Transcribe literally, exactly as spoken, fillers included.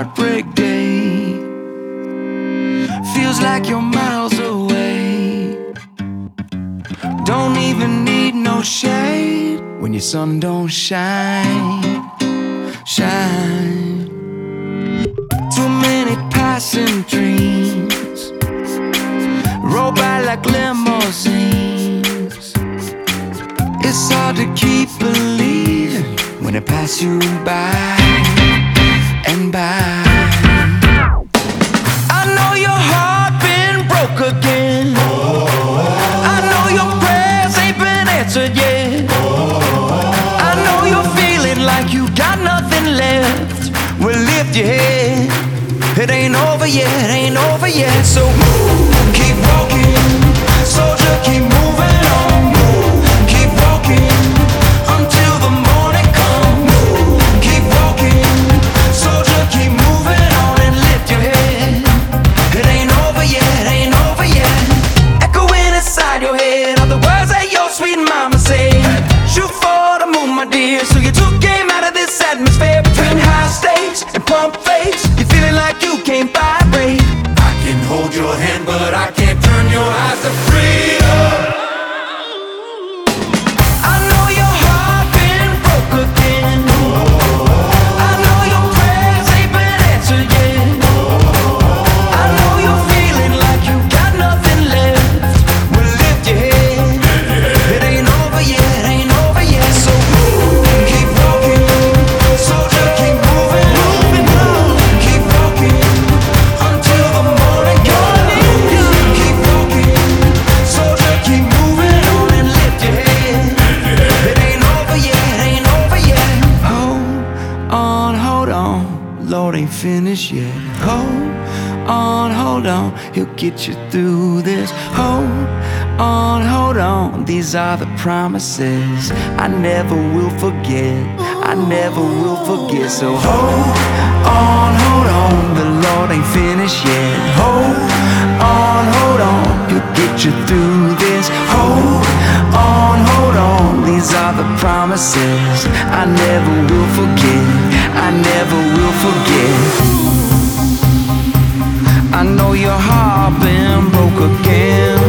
heartbreak day. Feels like you're miles away. Don't even need no shade when your sun don't shine, shine. Too many passing dreams roll by like limousines. It's hard to keep believing when it pass you by and by. I know your heart been broke again. I know your prayers ain't been answered yet. I know you're feeling like you got nothing left. Well, lift your head, it ain't over yet, ain't over yet. So keep walking, soldier, keep moving on. Keep walking until the morning comes. Keep walking, soldier, keep moving on and lift your head. It ain't over yet, ain't over yet. Echoing inside your head are the words that your sweet mama said. Shoot for the moon, my dear. So you took game out of this atmosphere between high stakes and pump fakes. You're feeling like you can't vibrate. I can hold your hand, but I can't turn your eyes to freedom. I know your heart been broke again. I know your prayers ain't been answered yet. I know you're feeling like you got nothing left. Well, lift your head, it ain't over yet, ain't over yet. So keep walking, soldier, keep moving on. Keep walking until the morning comes. Keep walking, soldier, keep moving on and lift your head. It ain't over yet, ain't over yet. Hold on, hold on, Lord ain't finished yet. Hold on, hold on, he'll get you through this. Hold on, hold on, these are the promises I never will forget, I never will forget. So hold on, hold on, the Lord ain't finished yet. Hold on, hold on, he'll get you through this. Hold on, hold on, these are the promises I never will forget, I never will forget. I know your heart been broke again.